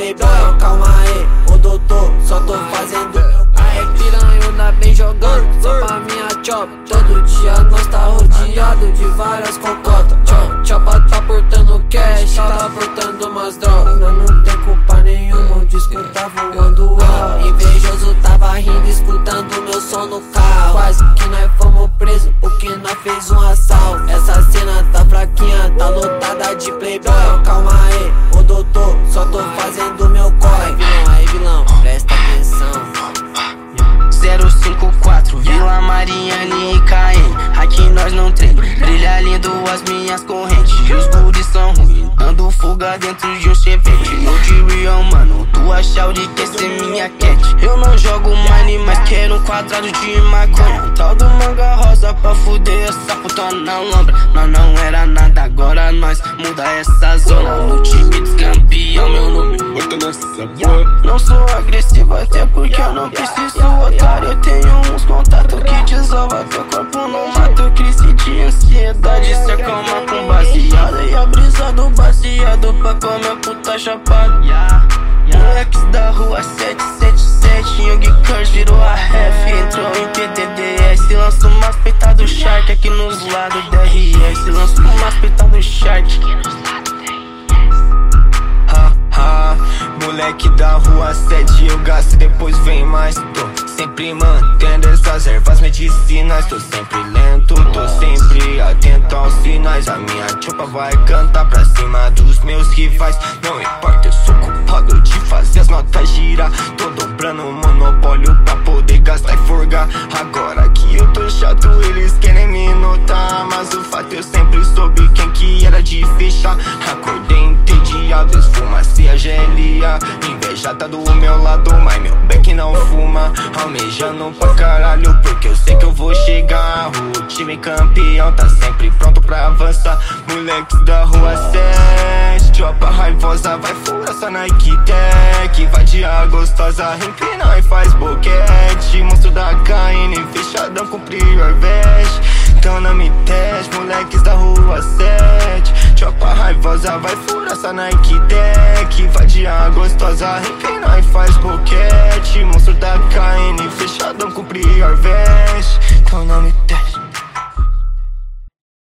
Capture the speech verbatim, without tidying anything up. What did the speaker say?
playboy. Calma aí, ô doutor, só tô fazendo meu. Aê, piranha, tá bem jogando, só pra minha chop. Todo dia nós tá rodeado de várias cocotas. Chopa tá portando cash, tá portando umas drogas. Nós não tem culpa nenhuma, o disco tá voando alto. Invejoso tava rindo, escutando meu som no carro. Quase que nós fomos presos, porque nós fez um assalto. Essa cena tá fraquinha, tá lotada de playboy. Calma aí, ô doutor, só tô fazendo meu corre. Vilão, aí vilão, presta atenção. zero cinco quatro, Vila Mariana e Caim. Aqui nós não treino, brilha lindo as minhas correntes. E os guris são ruins, dando fuga dentro de um chevette. No de real, mano, tu achou de quer ser minha cat. Eu não jogo money, mas quero um quadrado de maconha. Tal do manga rosa pra fuder essa puta na lombra. Nós não era nada, agora nós muda essa zona. No time dos campeão, meu nome bota nessa porra. Não sou agressivo até porque eu não preciso, otário. Eu tenho uns contatos que desova teu corpo no mato. Crise de ansiedade, se acalma com baseada. E a brisa do baseado pra comer puta chapada. Moleques da rua sete sete sete, Young Curse virou a ref. Entrou em P D D S, lança umas peitas do Shark aqui nos lados da R S. Lança umas peitas do Shark. Ha, ha, moleque da rua sete, eu gasto e depois vem mais. Tô sempre mantendo essas ervas medicinais. Tô sempre lento, tô sempre atento aos sinais. A minha chopa vai cantar pra cima dos meus rivais. Não importa, eu sou culpado de fazer as notas girar. Tô dobrando o monopólio pra poder gastar e forgar. Agora que eu tô chato, eles querem me notar. Mas o fato eu sempre soube quem que era de fechar. Acordei entediado, esfumacei a G L A. Inveja tá do meu lado, mas meu beck não fuma. Almejando pra caralho, porque eu sei que eu vou chegar. O time campeão tá sempre pronto pra avançar. Moleques da rua sete, tropa raivosa, vai furar essa Nike Tech. Vai de a gostosa, empina e faz boquete. Monstro da K N, fechadão com prior veste. Então não me teste, moleques da rua sete. Tropa raivosa, vai furar essa Nike Tech. Vai de a gostosa, empina e faz boquete. Monstro da K N, fechadão com prior veste.